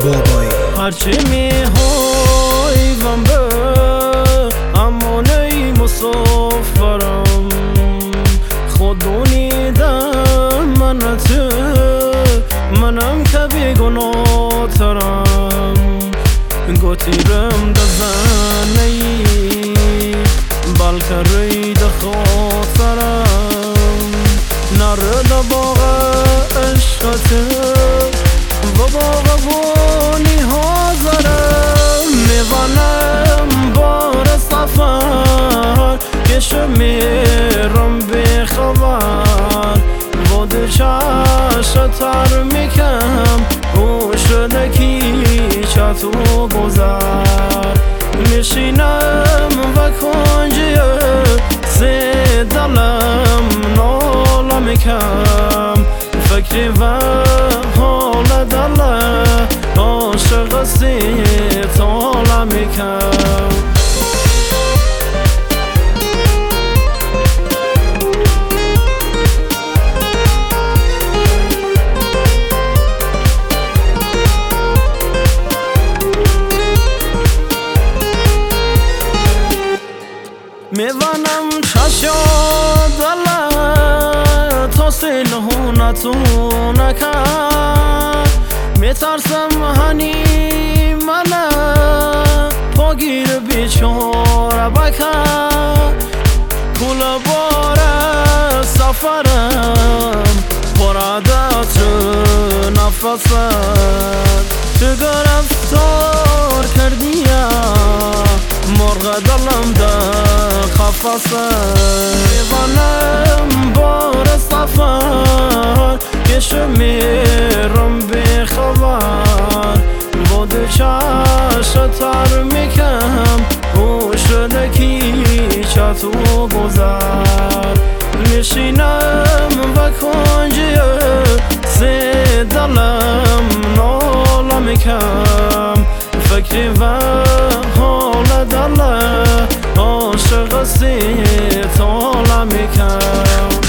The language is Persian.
بابایی هرچی می‌خوایم به امانه مسافرم خودونیدم منم که بیگناه ترم گوتیرم دزنی بلکه رید خاطرم نرد باغ عشقته و باغ بونی حاضرم میوانم بار سفر کشم میرم بی خبر و دو چشتر میکم او شده کی چطو گذر میشینم و کنجیه سی دلم ناله میکم فکری و حال دل عاشق سی تاله میکم میوانم چشم دل تا سیلهو نتونه کرد میترسم هنی منه پاگیر بیچاره بکن کل بار سفرم پرادت نفست تو گرفتار کردیم مرغ دلم در قفسه میوانم بار سفر کشم میرم بی خبر و دو چشتر میکم او شده کی چطو گذر میشینم و کنجیه سی دلم ناله میکم فکری و حال دل عاشق سی تاله میکم